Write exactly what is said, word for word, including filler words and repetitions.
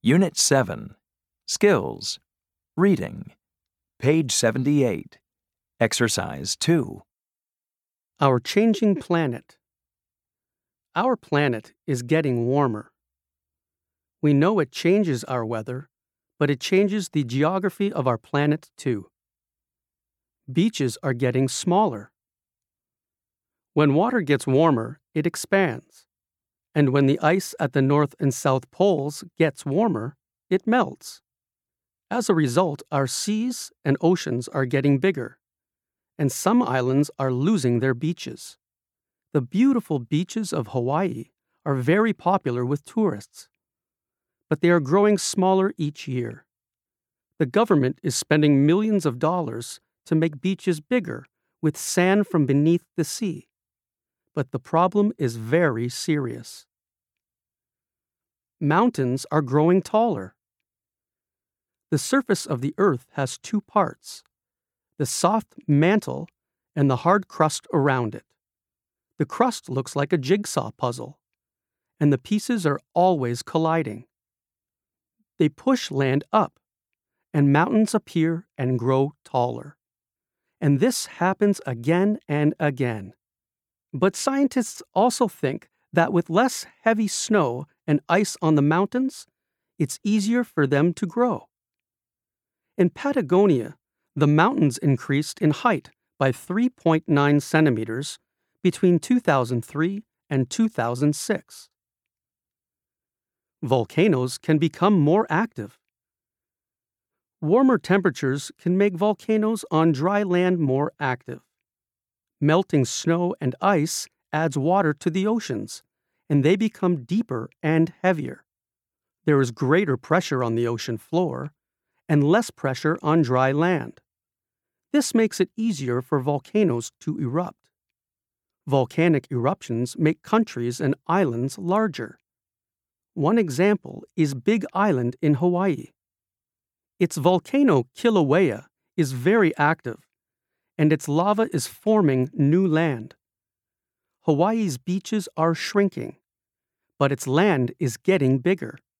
Unit seven. Skills. Reading. Page seventy-eight. Exercise two. Our changing planet. Our planet is getting warmer. We know it changes our weather, but it changes the geography of our planet too. Beaches are getting smaller. When water gets warmer, it expands. And when the ice at the North and South Poles gets warmer, it melts. As a result, our seas and oceans are getting bigger, and some islands are losing their beaches. The beautiful beaches of Hawaii are very popular with tourists, but they are growing smaller each year. The government is spending millions of dollars to make beaches bigger with sand from beneath the sea. But the problem is very serious. Mountains are growing taller. The surface of the earth has two parts, the soft mantle and the hard crust around it. The crust looks like a jigsaw puzzle, and the pieces are always colliding. They push land up, and mountains appear and grow taller. And this happens again and again. But scientists also think that with less heavy snow and ice on the mountains, it's easier for them to grow. In Patagonia, the mountains increased in height by three point nine centimeters between two thousand three and two thousand six. Volcanoes can become more active. Warmer temperatures can make volcanoes on dry land more active. Melting snow and ice adds water to the oceans, and they become deeper and heavier. There is greater pressure on the ocean floor and less pressure on dry land. This makes it easier for volcanoes to erupt. Volcanic eruptions make countries and islands larger. One example is Big Island in Hawaii. Its volcano Kilauea is very active, and its lava is forming new land. Hawaii's beaches are shrinking, but its land is getting bigger.